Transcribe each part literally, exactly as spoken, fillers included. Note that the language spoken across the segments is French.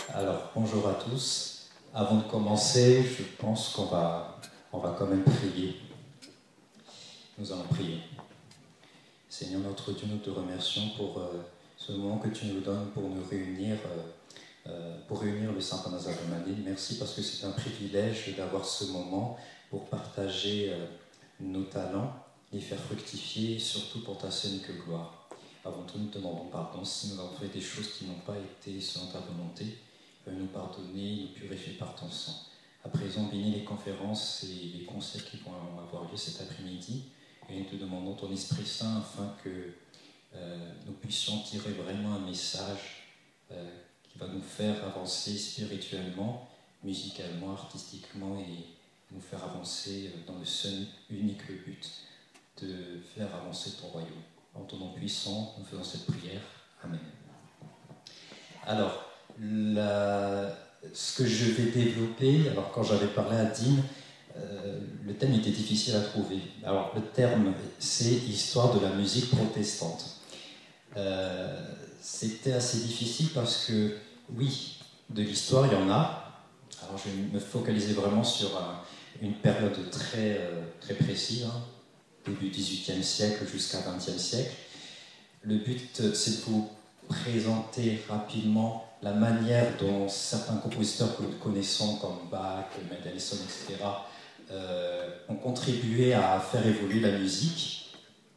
Alors, bonjour à tous. Avant de commencer, je pense qu'on va, on va quand même prier. Nous allons prier. Seigneur notre Dieu, nous te remercions pour euh, ce moment que tu nous donnes pour nous réunir, euh, euh, pour réunir le Saint Panazar de Manille. Merci parce que c'est un privilège d'avoir ce moment pour partager euh, nos talents, les faire fructifier, surtout pour ta sainte gloire. Avant tout, nous te demandons pardon si nous avons fait des choses qui n'ont pas été selon ta volonté. Nous pardonner, nous purifier par ton sang. À présent, bénis les conférences et les conseils qui vont avoir lieu cet après-midi. Et nous te demandons ton Esprit Saint afin que euh, nous puissions tirer vraiment un message euh, qui va nous faire avancer spirituellement, musicalement, artistiquement et nous faire avancer dans le seul unique but de faire avancer ton royaume. En ton nom puissant, nous faisons cette prière. Amen. Alors, La, ce que je vais développer, alors quand j'avais parlé à Dean, euh, le thème était difficile à trouver. Alors le terme, c'est histoire de la musique protestante. Euh, c'était assez difficile parce que, oui, de l'histoire, il y en a. Alors je vais me focaliser vraiment sur un, une période très, euh, très précise, hein, début dix-huitième siècle jusqu'à vingtième siècle. Le but, c'est de vous présenter rapidement la manière dont certains compositeurs que nous connaissons, comme Bach, Mendelssohn, et cetera, euh, ont contribué à faire évoluer la musique,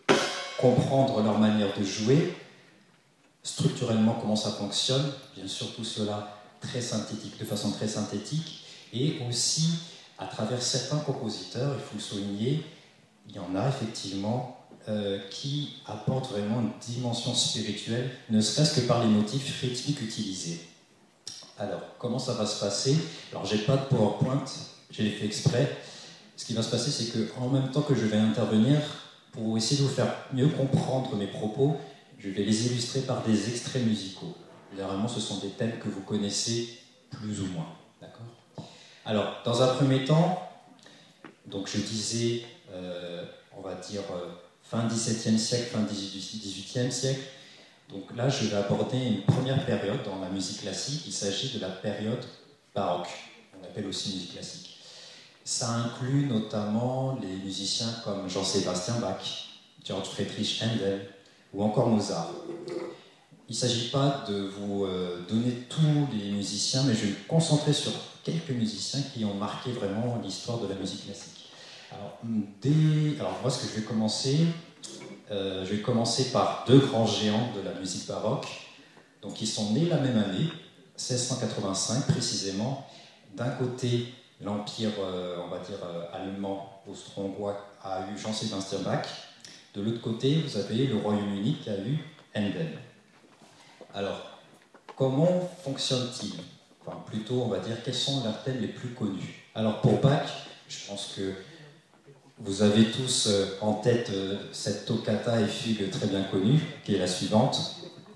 comprendre leur manière de jouer, structurellement comment ça fonctionne, bien sûr tout cela très synthétique, de façon très synthétique, et aussi à travers certains compositeurs, il faut le souligner, il y en a effectivement Euh, qui apporte vraiment une dimension spirituelle, ne serait-ce que par les motifs rythmiques utilisés. Alors, comment ça va se passer? Alors, j'ai pas de PowerPoint, j'ai fait exprès. Ce qui va se passer, c'est qu'en même temps que je vais intervenir, pour essayer de vous faire mieux comprendre mes propos, je vais les illustrer par des extraits musicaux. Généralement, ce sont des thèmes que vous connaissez plus ou moins. D'accord? Alors, dans un premier temps, donc je disais, euh, on va dire... Euh, fin dix-septième siècle, fin dix-huitième siècle. Donc là, je vais aborder une première période dans la musique classique. Il s'agit de la période baroque, on appelle aussi musique classique. Ça inclut notamment les musiciens comme Jean-Sébastien Bach, Georg Friedrich Händel ou encore Mozart. Il ne s'agit pas de vous donner tous les musiciens, mais je vais me concentrer sur quelques musiciens qui ont marqué vraiment l'histoire de la musique classique. Alors, dès, alors moi, ce que je vais commencer, euh, je vais commencer par deux grands géants de la musique baroque, donc ils sont nés la même année, seize cent quatre-vingt-cinq précisément. D'un côté, l'empire, euh, on va dire euh, allemand, austro-hongrois a eu Jean-Sébastien Bach. De l'autre côté, vous avez le Royaume-Uni qui a eu Handel. Alors, comment fonctionne-t-il? Enfin, plutôt, on va dire, quels sont leurs thèmes les plus connus? Alors, pour Bach, je pense que vous avez tous en tête cette toccata et fugue très bien connue, qui est la suivante.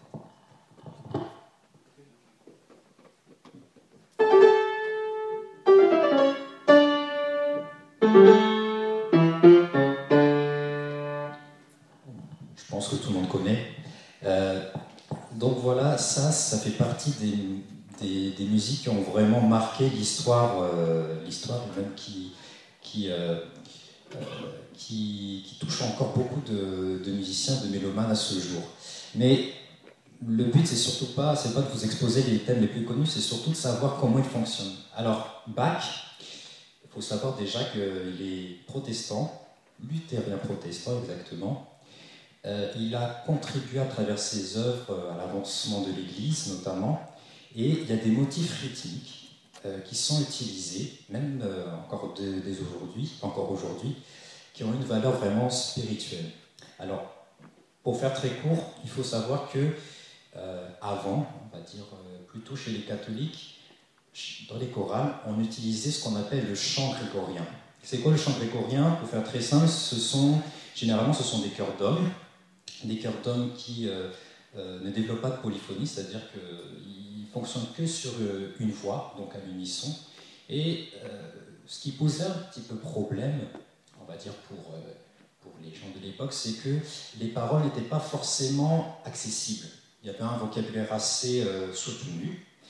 Je pense que tout le monde connaît. Euh, donc voilà, ça, ça fait partie des, des, des musiques qui ont vraiment marqué l'histoire, euh, l'histoire même qui... qui euh, Euh, qui, qui touche encore beaucoup de, de musiciens, de mélomanes à ce jour. Mais le but, c'est surtout pas, c'est pas de vous exposer les thèmes les plus connus, c'est surtout de savoir comment ils fonctionnent. Alors, Bach, il faut savoir déjà qu'il est protestant, luthérien protestant exactement. Euh, il a contribué à travers ses œuvres à l'avancement de l'Église, notamment, et il y a des motifs rythmiques qui sont utilisés, même euh, encore dès, dès aujourd'hui, encore aujourd'hui, qui ont une valeur vraiment spirituelle. Alors, pour faire très court, il faut savoir que euh, avant, on va dire euh, plutôt chez les catholiques, dans les chorales, on utilisait ce qu'on appelle le chant grégorien. C'est quoi le chant grégorien? Pour faire très simple, ce sont généralement ce sont des chœurs d'hommes, des chœurs d'hommes qui euh, euh, ne développent pas de polyphonie, c'est-à-dire qu'ils fonctionne que sur une voix, donc à l'unisson. Et euh, ce qui posait un petit peu problème, on va dire pour, euh, pour les gens de l'époque, c'est que les paroles n'étaient pas forcément accessibles. Il y avait un vocabulaire assez euh, soutenu,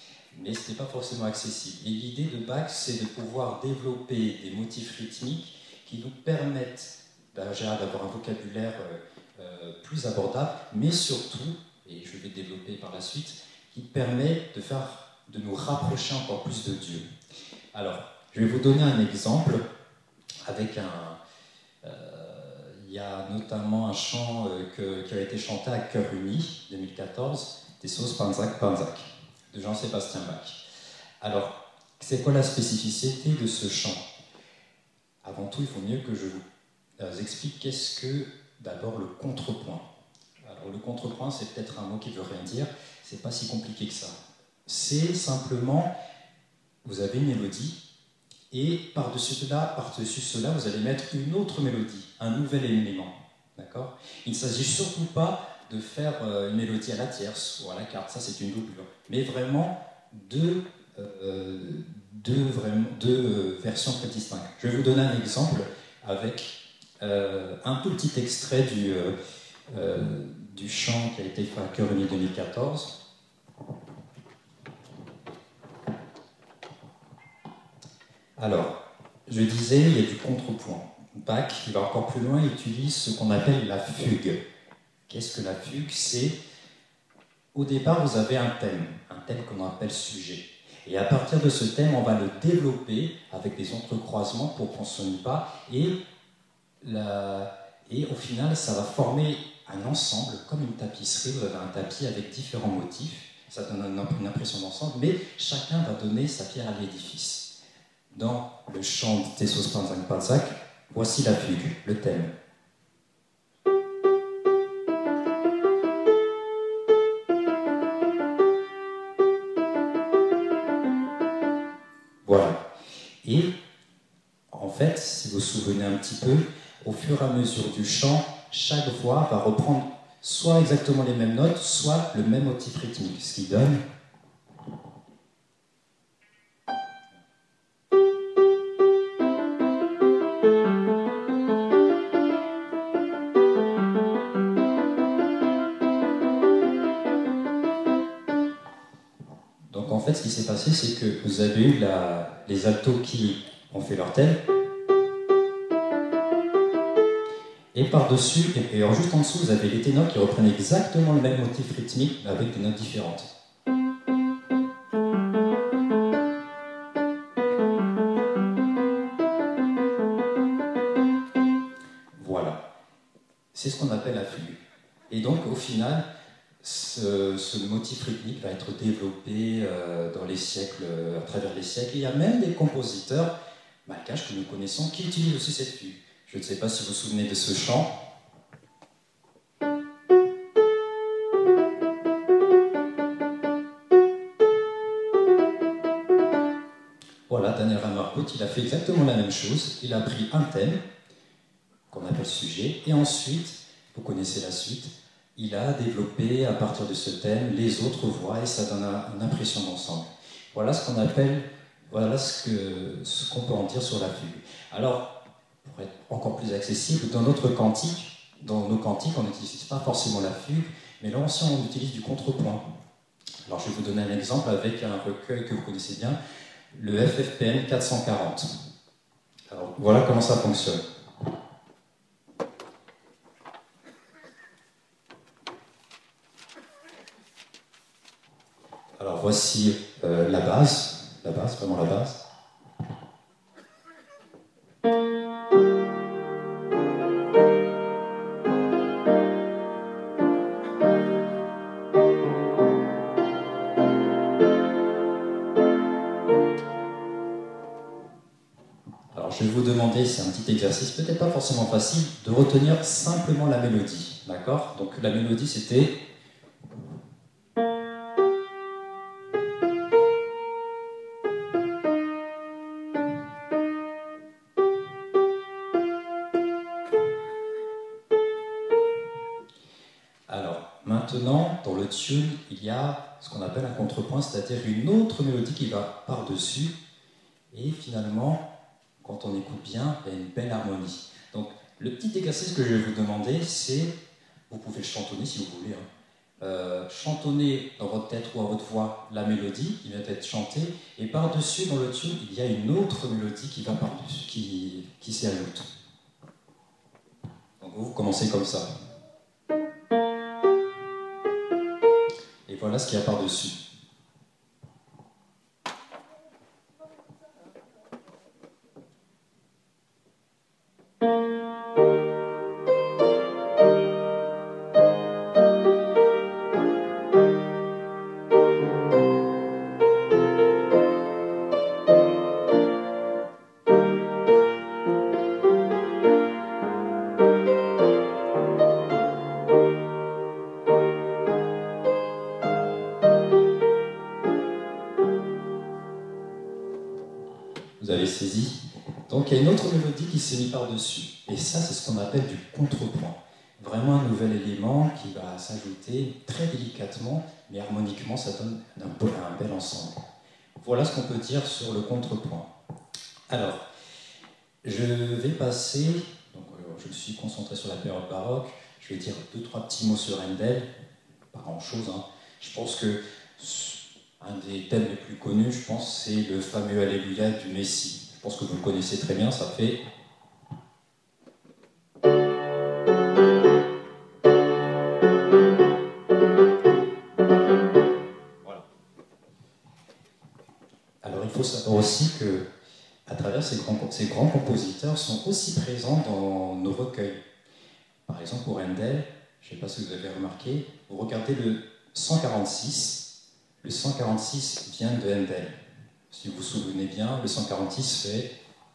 mais ce n'est pas forcément accessible. Et l'idée de Bach, c'est de pouvoir développer des motifs rythmiques qui nous permettent d'avoir un vocabulaire euh, plus abordable, mais surtout, et je vais développer par la suite, qui permet de, faire, de nous rapprocher encore plus de Dieu. Alors, je vais vous donner un exemple avec un... Euh, il y a notamment un chant euh, que, qui a été chanté à Chœur Uni, deux mille quatorze, des sauces Panzac Panzac, de Jean-Sébastien Bach. Alors, c'est quoi la spécificité de ce chant? Avant tout, il faut mieux que je vous explique qu'est-ce que, d'abord, le contrepoint. Alors, le contrepoint, c'est peut-être un mot qui ne veut rien dire, c'est pas si compliqué que ça. C'est simplement, vous avez une mélodie, et par-dessus cela, par-dessus cela, vous allez mettre une autre mélodie, un nouvel élément. D'accord? Il ne s'agit surtout pas de faire une mélodie à la tierce ou à la quarte, ça c'est une doublure, mais vraiment deux, euh, deux, vraiment, deux euh, versions très distinctes. Je vais vous donner un exemple avec euh, un tout petit extrait du, euh, euh, du chant qui a été fait à Chœur Uni deux mille quatorze. Alors, je disais, il y a du contrepoint. Bach, il va encore plus loin, il utilise ce qu'on appelle la fugue. Qu'est-ce que la fugue? C'est, au départ, vous avez un thème, un thème qu'on appelle sujet. Et à partir de ce thème, on va le développer avec des entrecroisements pour qu'on ne sonne pas. Et, la... et au final, ça va former un ensemble, comme une tapisserie. Vous avez un tapis avec différents motifs. Ça donne une impression d'ensemble, mais chacun va donner sa pierre à l'édifice. Dans le chant des sauces Panzac Panzac, voici la fugue, le thème. Voilà. Et en fait, si vous vous souvenez un petit peu, au fur et à mesure du chant, chaque voix va reprendre soit exactement les mêmes notes, soit le même motif rythmique, ce qui donne... Donc en fait, ce qui s'est passé, c'est que vous avez eu la... les altos qui ont fait leur thème, et par-dessus, et alors juste en dessous, vous avez les ténors qui reprennent exactement le même motif rythmique, mais avec des notes différentes. Voilà. C'est ce qu'on appelle la fugue. Et donc, au final, ce, ce motif rythmique va être développé euh, dans les siècles, à travers les siècles. Et il y a même des compositeurs malgaches que nous connaissons qui utilisent aussi cette fugue. Je ne sais pas si vous vous souvenez de ce chant. Voilà, Daniel Ramarcout, il a fait exactement la même chose. Il a pris un thème, qu'on appelle sujet, et ensuite, vous connaissez la suite, il a développé à partir de ce thème les autres voix et ça donne une impression d'ensemble. Voilà ce qu'on appelle, voilà ce que, ce qu'on peut en dire sur la fugue. Alors, pour être encore plus accessible, dans notre cantique, dans nos cantiques, on n'utilise pas forcément la fugue, mais là aussi on utilise du contrepoint. Alors je vais vous donner un exemple avec un recueil que vous connaissez bien, le F F P N quatre cent quarante. Alors voilà comment ça fonctionne. Alors voici euh, la base, la base, vraiment la base. Alors je vais vous demander, c'est un petit exercice, peut-être pas forcément facile, de retenir simplement la mélodie, d'accord? Donc la mélodie c'était... Alors, maintenant, dans le tune, il y a ce qu'on appelle un contrepoint, c'est-à-dire une autre mélodie qui va par-dessus, et finalement, quand on écoute bien, il y a une belle harmonie. Donc, le petit exercice que je vais vous demander, c'est, vous pouvez le chantonner si vous voulez, hein, euh, chantonner dans votre tête ou à votre voix la mélodie qui vient d'être chantée, et par-dessus, dans le tune, il y a une autre mélodie qui va par-dessus, qui, qui s'y ajoute. Donc vous, vous commencez comme ça. Et voilà ce qu'il y a par-dessus. Vous avez saisi? Donc il y a une autre mélodie qui s'est mise par-dessus. Et ça, c'est ce qu'on appelle du contrepoint. Vraiment un nouvel élément qui va s'ajouter très délicatement, mais harmoniquement, ça donne un, beau, un bel ensemble. Voilà ce qu'on peut dire sur le contrepoint. Alors, je vais passer, donc je me suis concentré sur la période baroque, je vais dire deux, trois petits mots sur Handel, pas grand-chose. Hein. Je pense que un des thèmes les plus connus, je pense, c'est le fameux Alléluia du Messie. Je pense que vous le connaissez très bien, ça fait... Voilà. Alors il faut savoir aussi que, à travers ces grands, ces grands compositeurs, sont aussi présents dans nos recueils. Par exemple, pour Handel, je ne sais pas si vous avez remarqué, vous regardez le cent quarante-six, le cent quarante-six vient de Handel. Si vous vous souvenez bien, le cent quarante-six fait...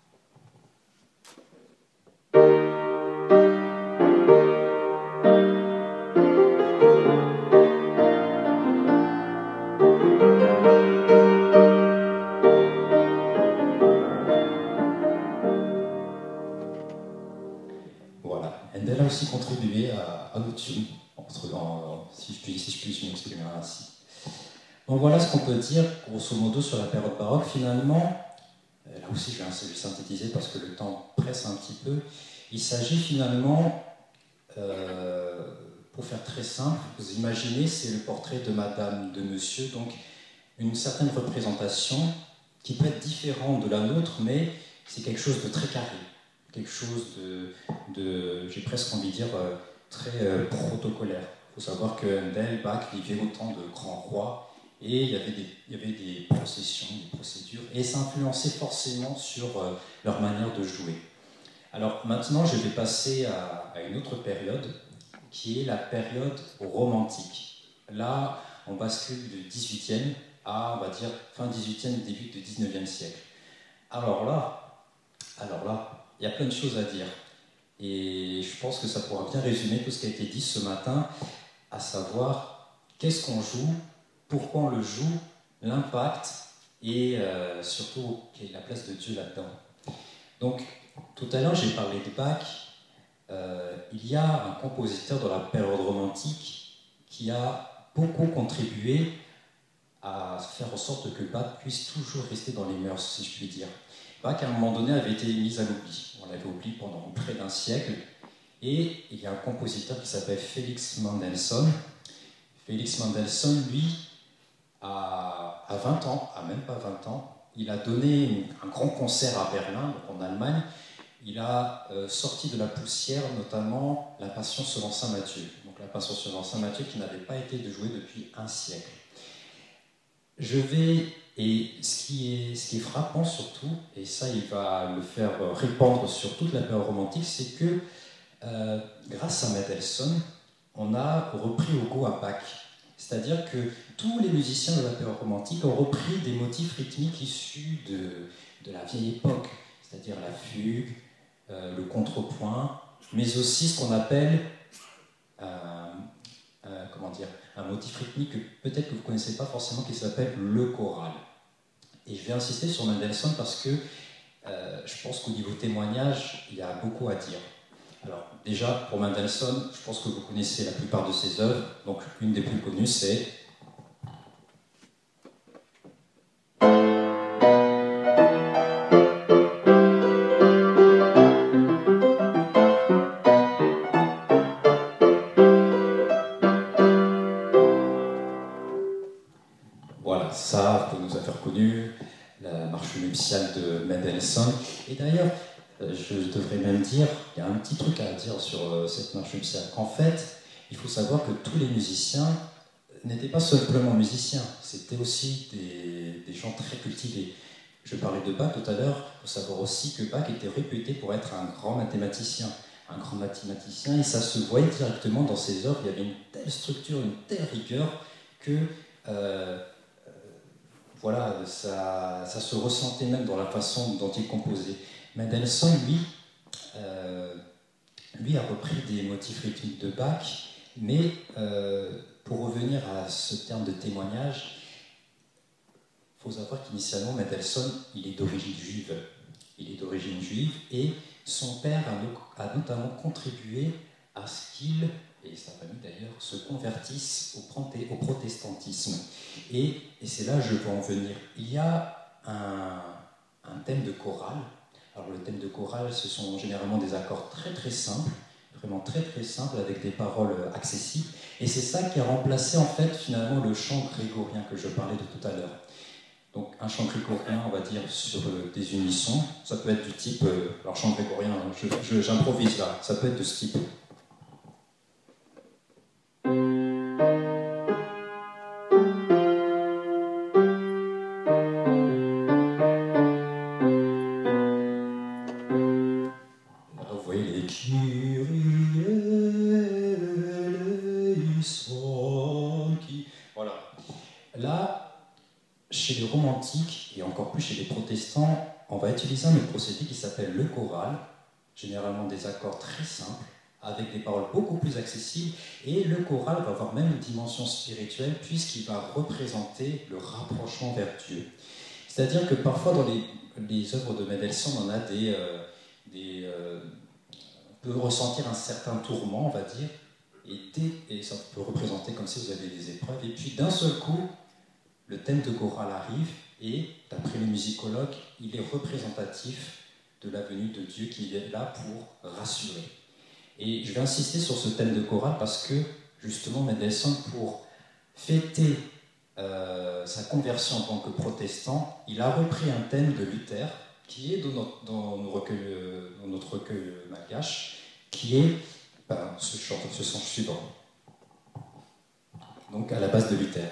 Voilà, Handel a aussi contribué à, à nos tunes, si je puis, si je puis m'exprimer ainsi. Donc voilà ce qu'on peut dire, grosso modo, sur la période baroque. Finalement, là aussi je vais synthétiser parce que le temps presse un petit peu, il s'agit finalement, euh, pour faire très simple, vous imaginez, c'est le portrait de madame, de monsieur, donc une certaine représentation qui peut être différente de la nôtre, mais c'est quelque chose de très carré, quelque chose de, de j'ai presque envie de dire, très euh, protocolaire. Il faut savoir que Handel, Bach vivaient autant de grands rois, et il y, avait des, il y avait des processions, des procédures, et ça influençait forcément sur euh, leur manière de jouer. Alors maintenant, je vais passer à, à une autre période, qui est la période romantique. Là, on bascule du dix-huitième à, on va dire, fin dix-huitième, début du dix-neuvième siècle. Alors là, alors là, il y a plein de choses à dire. Et je pense que ça pourra bien résumer tout ce qui a été dit ce matin, à savoir qu'est-ce qu'on joue, pourquoi on le joue, l'impact et euh, surtout quelle est la place de Dieu là-dedans. Donc, tout à l'heure, j'ai parlé de Bach. Euh, il y a un compositeur de la période romantique qui a beaucoup contribué à faire en sorte que Bach puisse toujours rester dans les mœurs, si je puis dire. Bach, à un moment donné, avait été mis à l'oubli. On l'avait oublié pendant près d'un siècle. Et il y a un compositeur qui s'appelle Félix Mendelssohn. Félix Mendelssohn, lui, à, à vingt ans, à même pas vingt ans, il a donné une, un grand concert à Berlin, donc en Allemagne. Il a euh, sorti de la poussière notamment la Passion selon saint Matthieu. Donc la Passion selon saint Matthieu qui n'avait pas été de jouer depuis un siècle. Je vais, et ce qui est, ce qui est frappant surtout, et ça il va le faire répandre sur toute la période romantique, c'est que euh, grâce à Mendelssohn, on a repris au goût à Bach. C'est-à-dire que tous les musiciens de la période romantique ont repris des motifs rythmiques issus de, de la vieille époque, c'est-à-dire la fugue, euh, le contrepoint, mais aussi ce qu'on appelle euh, euh, comment dire, un motif rythmique que peut-être que vous ne connaissez pas forcément, qui s'appelle le choral. Et je vais insister sur Mendelssohn parce que euh, je pense qu'au niveau témoignage, il y a beaucoup à dire. Alors, déjà, pour Mendelssohn, je pense que vous connaissez la plupart de ses œuvres. Donc, une des plus connues, c'est... connue, la marche nuptiale de Mendelssohn. Et d'ailleurs, je devrais même dire, il y a un petit truc à dire sur cette marche nuptiale. En fait, il faut savoir que tous les musiciens n'étaient pas simplement musiciens, c'était aussi des, des gens très cultivés. Je parlais de Bach tout à l'heure, il faut savoir aussi que Bach était réputé pour être un grand mathématicien. Un grand mathématicien, et ça se voyait directement dans ses œuvres, il y avait une telle structure, une telle rigueur, que euh, voilà, ça, ça se ressentait même dans la façon dont il composait. Mendelssohn, lui, euh, lui a repris des motifs rythmiques de Bach, mais euh, pour revenir à ce terme de témoignage, il faut savoir qu'initialement, Mendelssohn, il est d'origine juive. Il est d'origine juive, et son père a, a notamment contribué à ce qu'il, et sa famille d'ailleurs, se convertissent au, au protestantisme. Et, et c'est là que je veux en venir. Il y a un, un thème de chorale. Alors le thème de chorale, ce sont généralement des accords très très simples, vraiment très très simples, avec des paroles accessibles. Et c'est ça qui a remplacé en fait finalement le chant grégorien que je parlais de tout à l'heure. Donc un chant grégorien, on va dire, sur euh, des unissons, ça peut être du type, euh, alors chant grégorien, j'improvise là, ça peut être de ce type. Là, vous voyez les Kyrie eleison qui... Voilà. Là, chez les romantiques, et encore plus chez les protestants, on va utiliser un procédé qui s'appelle le choral, généralement des accords très simples, avec des paroles beaucoup plus accessibles, et le choral va avoir même une dimension spirituelle, puisqu'il va représenter le rapprochement vers Dieu. C'est-à-dire que parfois, dans les, les œuvres de Mendelssohn, on a des... Euh, des euh, on peut ressentir un certain tourment, on va dire, et, dès, et ça peut représenter comme si vous avez des épreuves, et puis d'un seul coup, le thème de chorale arrive, et d'après les musicologues, il est représentatif de la venue de Dieu qui est là pour rassurer. Et je vais insister sur ce thème de chorale parce que, justement, Mendelssohn, pour fêter euh, sa conversion en tant que protestant, il a repris un thème de Luther, qui est dans notre, dans nos recueils, dans notre recueil malgache, qui est ben, ce chant, ce chant suivant. Donc, à la base de Luther.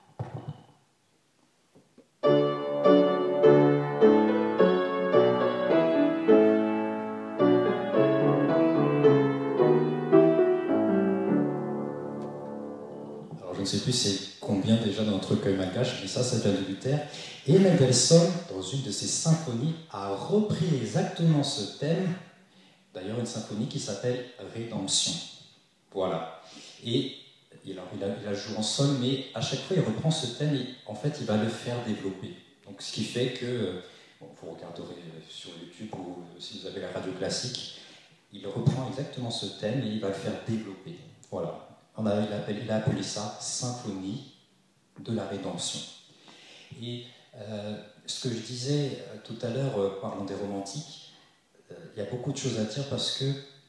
Je ne sais plus c'est combien déjà dans notre recueil malgache, mais ça, ça vient de Luther. Et Mendelssohn, dans une de ses symphonies, a repris exactement ce thème, d'ailleurs une symphonie qui s'appelle Rédemption. Voilà. Et il a, il, a, il a joué en sol, mais à chaque fois il reprend ce thème et en fait il va le faire développer. Donc ce qui fait que, bon, vous regarderez sur YouTube ou si vous avez la radio classique, il reprend exactement ce thème et il va le faire développer. Voilà. On a, il, appelle, il a appelé ça Symphonie de la Rédemption. Et euh, ce que je disais tout à l'heure, euh, parlant des romantiques, euh, il y a beaucoup de choses à dire parce que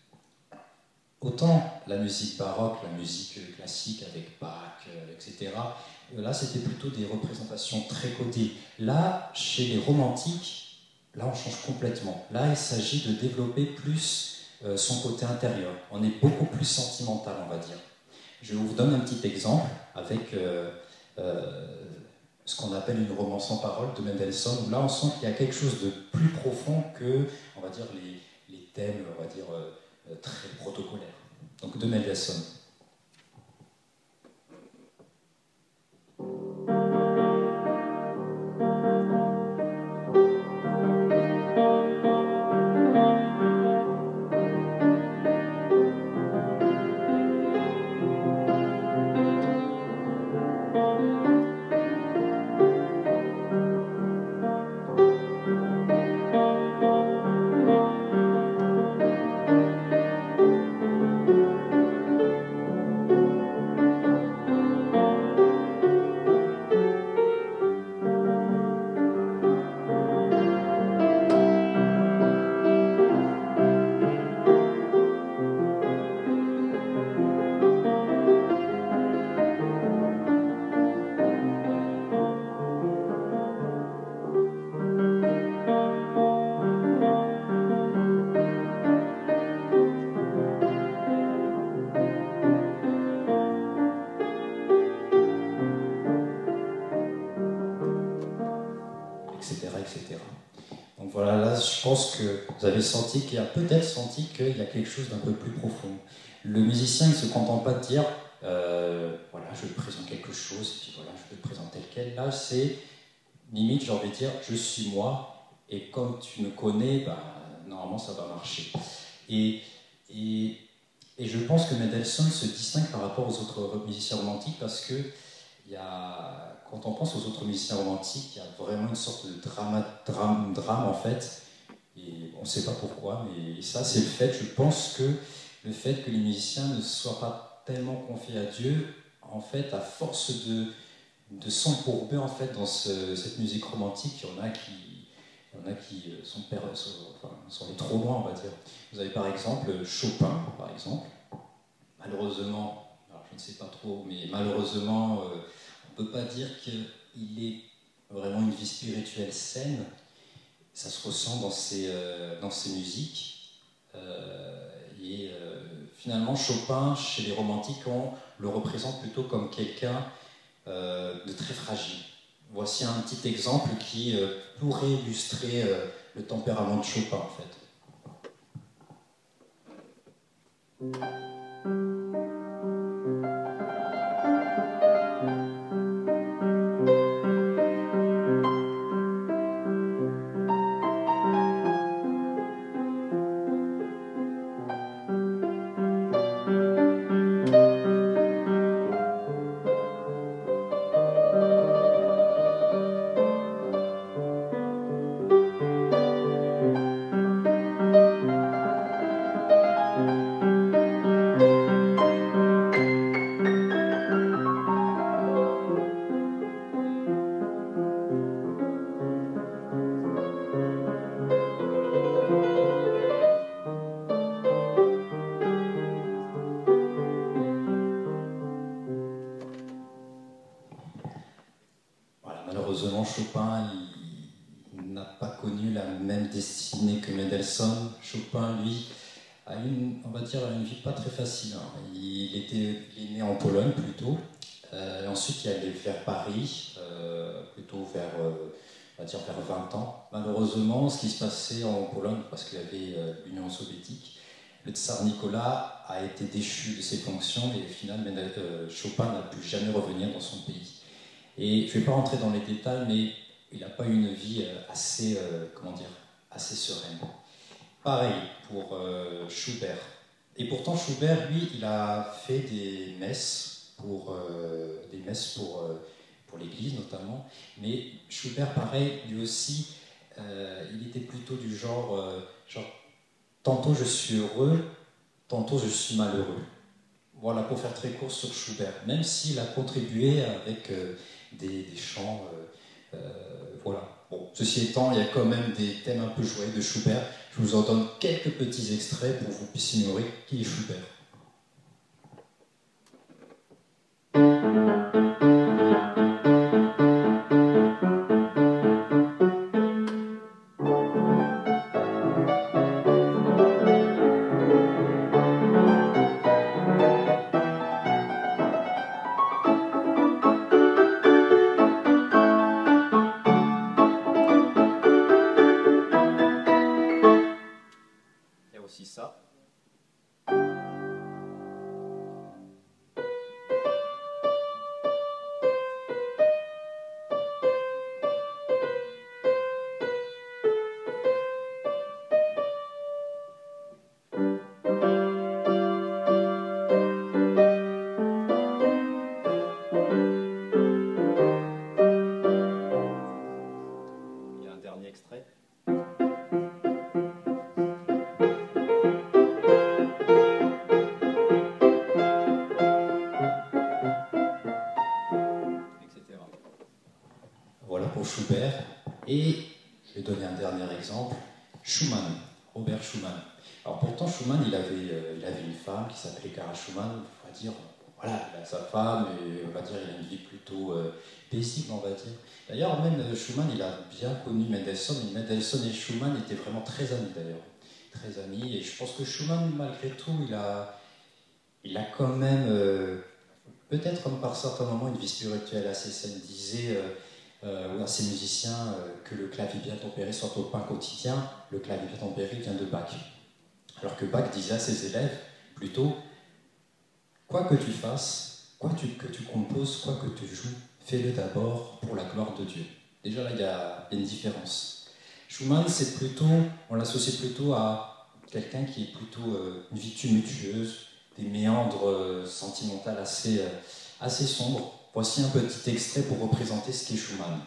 autant la musique baroque, la musique classique avec Bach, euh, et cetera, euh, là c'était plutôt des représentations très codées. Là, chez les romantiques, là on change complètement. Là, il s'agit de développer plus euh, son côté intérieur. On est beaucoup plus sentimental, on va dire. Je vous donne un petit exemple avec euh, euh, ce qu'on appelle une romance en paroles de Mendelssohn, où là on sent qu'il y a quelque chose de plus profond que, on va dire, les, les thèmes, on va dire, euh, très protocolaires. Donc de Mendelssohn. et cetera. Donc voilà, là, je pense que vous avez senti qu'il y a peut-être senti qu'il y a quelque chose d'un peu plus profond. Le musicien ne se contente pas de dire euh, voilà, je te présente quelque chose, et puis voilà, je te présente tel quel. Là, c'est limite, j'ai envie de dire, je suis moi, et comme tu me connais, ben, normalement, ça va marcher. Et, et, et je pense que Mendelssohn se distingue par rapport aux autres musiciens romantiques parce que il y a, quand on pense aux autres musiciens romantiques, il y a vraiment une sorte de drama, drame, drame en fait, et on ne sait pas pourquoi, mais ça c'est le fait, je pense que le fait que les musiciens ne soient pas tellement confiés à Dieu, en fait, à force de, de s'embourber en fait dans ce, cette musique romantique, il y en a qui, il y en a qui sont, sont, enfin, sont allés trop loin, on va dire. Vous avez par exemple Chopin, par exemple, malheureusement, alors je ne sais pas trop, mais malheureusement, euh, on ne peut pas dire qu'il ait vraiment une vie spirituelle saine. Ça se ressent dans ses, euh, dans ses musiques. Euh, et euh, finalement, Chopin, chez les romantiques, on le représente plutôt comme quelqu'un euh, de très fragile. Voici un petit exemple qui euh, pourrait illustrer euh, le tempérament de Chopin, en fait. Malheureusement, Chopin il, il n'a pas connu la même destinée que Mendelssohn. Chopin, lui, a une, on va dire, une vie pas très facile. Hein. Il, était, il est né en Pologne plutôt. Euh, ensuite, il allait vers Paris, euh, plutôt vers, euh, on va dire, vers vingt ans. Malheureusement, ce qui se passait en Pologne, parce qu'il y avait euh, l'Union soviétique, le tsar Nicolas a été déchu de ses fonctions et au final, euh, Chopin n'a pu jamais revenir dans son pays. Et je ne vais pas rentrer dans les détails, mais il n'a pas eu une vie assez, euh, comment dire, assez sereine. Pareil pour euh, Schubert. Et pourtant, Schubert, lui, il a fait des messes pour, euh, des messes pour, euh, pour l'Église notamment. Mais Schubert, pareil, lui aussi, euh, il était plutôt du genre, euh, genre, tantôt je suis heureux, tantôt je suis malheureux. Voilà, pour faire très court sur Schubert. Même s'il a contribué avec euh, des, des chants, euh, euh, voilà. Bon, ceci étant, il y a quand même des thèmes un peu joyeux de Schubert. Je vous en donne quelques petits extraits pour que vous puissiez ignorer qui est Schubert. Ça. Il y a un dernier extrait. Voilà pour Schubert. Et je vais donner un dernier exemple, Schumann, Robert Schumann. Alors pourtant, Schumann, il avait, euh, il avait une femme qui s'appelait Clara Schumann. On va dire, voilà, il a sa femme et on va dire, il a une vie plutôt euh, paisible, on va dire. D'ailleurs, même euh, Schumann, il a bien connu Mendelssohn. Et Mendelssohn et Schumann étaient vraiment très amis d'ailleurs, très amis. Et je pense que Schumann, malgré tout, il a, il a quand même, euh, peut-être comme par certains moments, une vie spirituelle assez saine. Il disait. Euh, euh, ou à ces musiciens euh, que le clavier bien tempéré soit au pain quotidien. Le clavier bien tempéré vient de Bach. Alors que Bach disait à ses élèves plutôt, quoi que tu fasses, quoi tu, que tu composes, quoi que tu joues, fais-le d'abord pour la gloire de Dieu. Déjà là, il y a une différence. Schumann, c'est plutôt, on l'associe plutôt à quelqu'un qui est plutôt euh, une vie tumultueuse, des méandres euh, sentimentaux assez, euh, assez sombres. Voici un petit extrait pour représenter ce qu'est Schumann.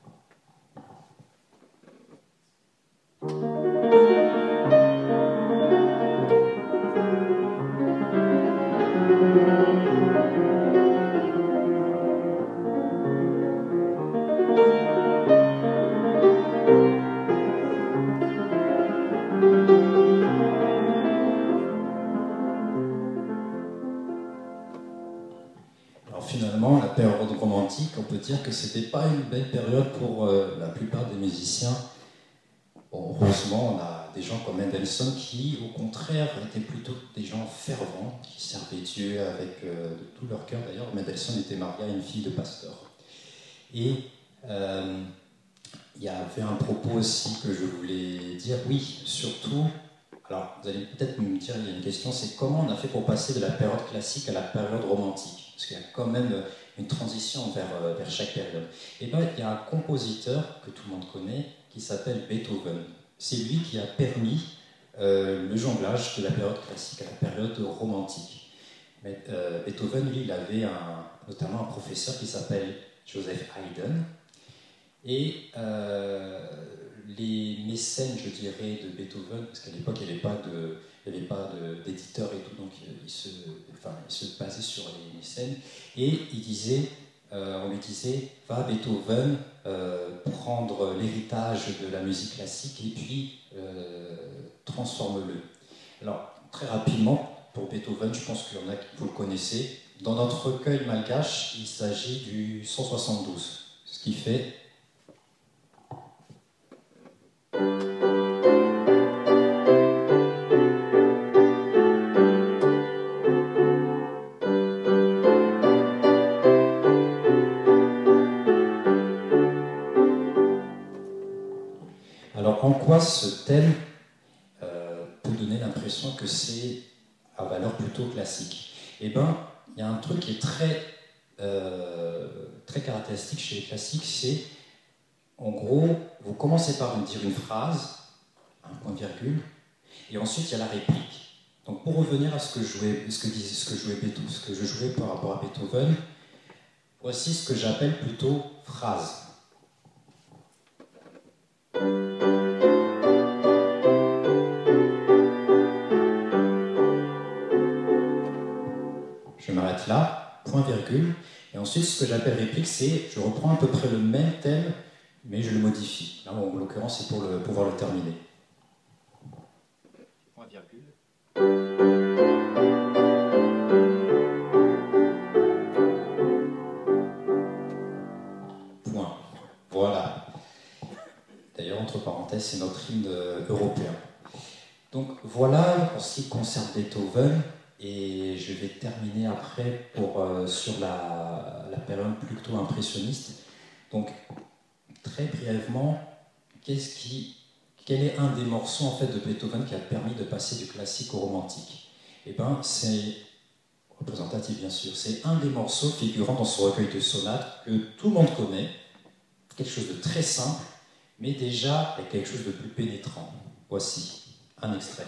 Finalement, la période romantique, on peut dire que c'était pas une belle période pour euh, la plupart des musiciens. Bon, heureusement, on a des gens comme Mendelssohn qui, au contraire, étaient plutôt des gens fervents, qui servaient Dieu avec euh, de tout leur cœur. D'ailleurs, Mendelssohn était marié à une fille de pasteur. Et euh, il y avait un propos aussi que je voulais dire. Oui, surtout, alors vous allez peut-être me dire, il y a une question, c'est comment on a fait pour passer de la période classique à la période romantique? Parce qu'il y a quand même une transition vers, vers chaque période. Et bien, il y a un compositeur que tout le monde connaît qui s'appelle Beethoven. C'est lui qui a permis euh, le jonglage de la période classique à la période romantique. Mais, euh, Beethoven, lui, il avait un, notamment un professeur qui s'appelle Joseph Haydn. Et euh, les mécènes, je dirais, de Beethoven, parce qu'à l'époque, il n'y avait pas de... il n'y avait pas d'éditeur et tout, donc il se, enfin, il se basait sur les mécènes. Et il disait, euh, on lui disait, va Beethoven euh, prendre l'héritage de la musique classique et puis euh, transforme-le. Alors, très rapidement, pour Beethoven, je pense qu'il y en a qui vous le connaissez. Dans notre recueil malgache, il s'agit du cent soixante-douze, ce qui fait... Alors, en quoi ce thème euh, peut donner l'impression que c'est à valeur plutôt classique? Eh bien, il y a un truc qui est très, euh, très caractéristique chez les classiques, c'est, en gros, vous commencez par me dire une phrase, un point-virgule, et ensuite il y a la réplique. Donc, pour revenir à ce que, jouais, ce que, disait, ce que, jouait Beethoven, ce que je jouais par rapport à Beethoven, voici ce que j'appelle plutôt phrase. Je m'arrête là, point virgule, et ensuite ce que j'appelle réplique, c'est je reprends à peu près le même thème, mais je le modifie. Là, en l'occurrence, c'est pour le, pouvoir le terminer. Point virgule. Point. Voilà. D'ailleurs, entre parenthèses, c'est notre hymne européen. Donc voilà en ce qui concerne Beethoven. Et je vais terminer après pour, euh, sur la, la période plutôt impressionniste. Donc, très brièvement, qu'est-ce qui, quel est un des morceaux en fait, de Beethoven qui a permis de passer du classique au romantique? Eh bien, c'est représentatif bien sûr. C'est un des morceaux figurant dans son recueil de sonates que tout le monde connaît, quelque chose de très simple, mais déjà il y a quelque chose de plus pénétrant. Voici un extrait.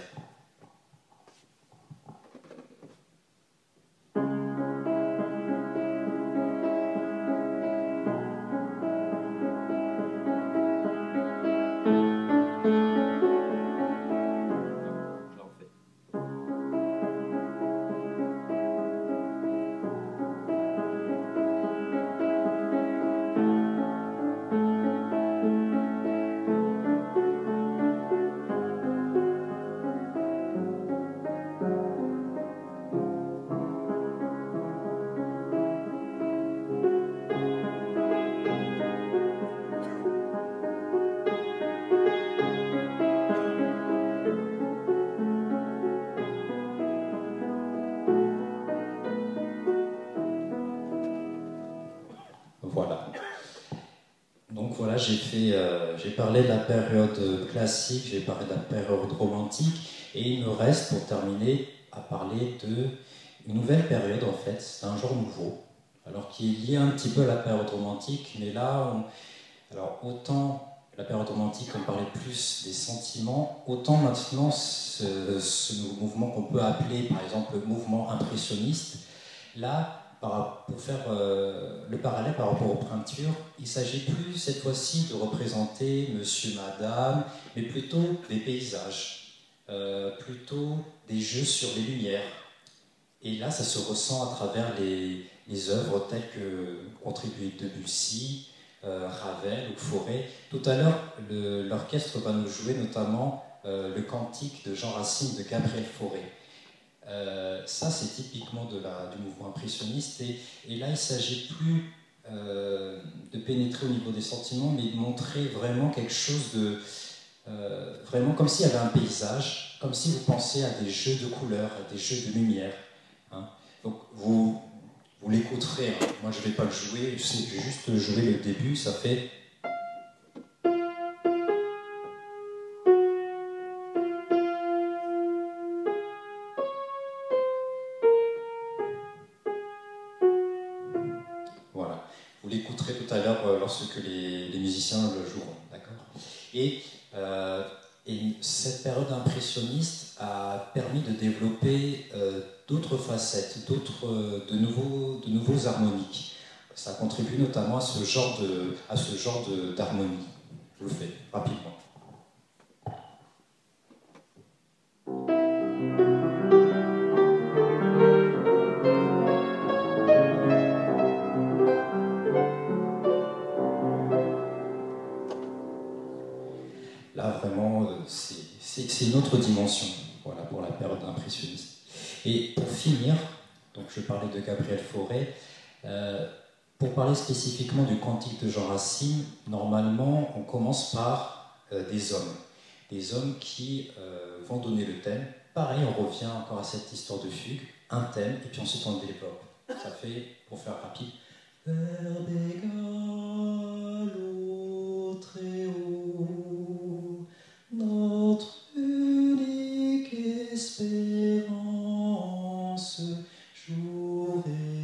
voilà, j'ai fait, euh, j'ai parlé de la période classique, j'ai parlé de la période romantique, et il me reste, pour terminer, à parler de une nouvelle période, en fait. C'est un genre nouveau, alors qui est lié un petit peu à la période romantique, mais là, on, alors autant la période romantique, on parlait plus des sentiments, autant maintenant ce, ce mouvement qu'on peut appeler par exemple le mouvement impressionniste, là, pour faire euh, le parallèle par rapport aux peintures, il ne s'agit plus cette fois-ci de représenter monsieur, madame, mais plutôt des paysages, euh, plutôt des jeux sur les lumières. Et là, ça se ressent à travers les, les œuvres telles que contribué Debussy, Euh, Ravel ou Fauré. Tout à l'heure, l'orchestre va nous jouer notamment euh, le cantique de Jean Racine de Gabriel Fauré. Euh, ça, c'est typiquement de la, du mouvement impressionniste. Et, et là, il ne s'agit plus euh, de pénétrer au niveau des sentiments, mais de montrer vraiment quelque chose de... Euh, vraiment comme s'il y avait un paysage, comme si vous pensiez à des jeux de couleurs, à des jeux de lumière. Hein. Donc, vous... Vous l'écouterez, hein. Moi je ne vais pas le jouer, je vais juste jouer le début, ça fait... Voilà, vous l'écouterez tout à l'heure euh, lorsque les, les musiciens le joueront, d'accord ? Et, euh, et cette période impressionniste a permis de développer euh, d'autres facettes, d'autres, euh, de, nouveaux, de nouveaux harmoniques. Ça contribue notamment à ce genre de, à ce genre de, d'harmonie. Je le fais rapidement. Là, vraiment, c'est une autre dimension, voilà, pour la période impressionniste. Et pour finir, donc je parlais de Gabriel Fauré, euh, pour parler spécifiquement du cantique de Jean Racine, normalement, on commence par euh, des hommes. Des hommes qui euh, vont donner le thème. Pareil, on revient encore à cette histoire de fugue, un thème, et puis ensuite on le développe. Ça fait, pour faire rapide, vers des galops très hauts, notre unique espérance, jour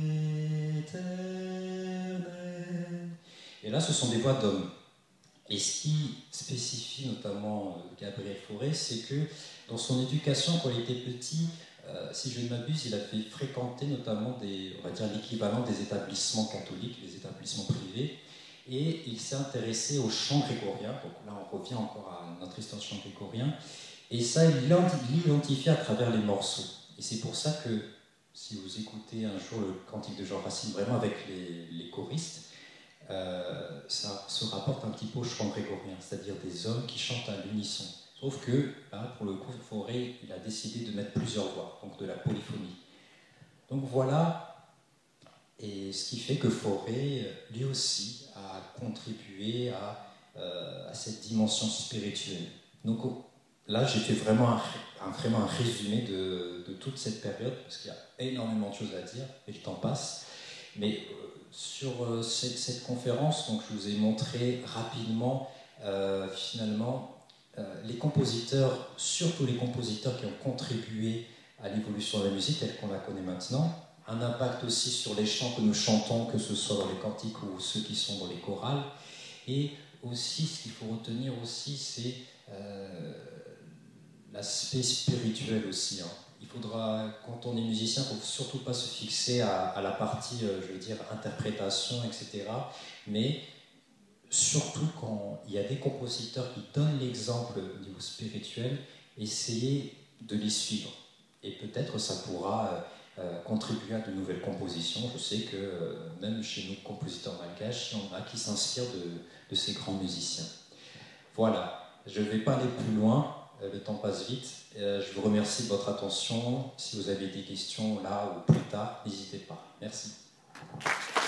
éternel. Et là, ce sont des voix d'hommes. Et ce qui spécifie notamment Gabriel Fauré, c'est que dans son éducation, quand il était petit, euh, si je ne m'abuse, il a fait fréquenter notamment des, on va dire l'équivalent des établissements catholiques, les établissements privés, et il s'est intéressé au chant grégorien. Donc là, on revient encore à notre histoire du chant grégorien, et ça, il l'identifie à travers les morceaux. Et c'est pour ça que, si vous écoutez un jour le cantique de Jean Racine, vraiment avec les, les choristes, Euh, ça se rapporte un petit peu au chant grégorien, c'est-à-dire des hommes qui chantent à l'unisson. Sauf que, là, pour le coup, Fauré, il a décidé de mettre plusieurs voix, donc de la polyphonie. Donc voilà, et ce qui fait que Fauré, lui aussi, a contribué à, euh, à cette dimension spirituelle. Donc là, j'ai fait vraiment un, un, vraiment un résumé de, de toute cette période, parce qu'il y a énormément de choses à dire, et le temps passe. Mais euh, sur euh, cette, cette conférence, donc, je vous ai montré rapidement, euh, finalement, euh, les compositeurs, surtout les compositeurs qui ont contribué à l'évolution de la musique telle qu'on la connaît maintenant, un impact aussi sur les chants que nous chantons, que ce soit dans les cantiques ou ceux qui sont dans les chorales. Et aussi, ce qu'il faut retenir aussi, c'est euh, l'aspect spirituel aussi. Hein. Il faudra, quand on est musicien, il ne faut surtout pas se fixer à, à la partie, euh, je veux dire, interprétation, et cetera. Mais surtout quand il y a des compositeurs qui donnent l'exemple au niveau spirituel, essayez de les suivre. Et peut-être ça pourra euh, contribuer à de nouvelles compositions. Je sais que euh, même chez nous, compositeurs malgaches, il y en a qui s'inspirent de, de ces grands musiciens. Voilà, je ne vais pas aller plus loin. Le temps passe vite. Je vous remercie de votre attention. Si vous avez des questions là ou plus tard, n'hésitez pas. Merci.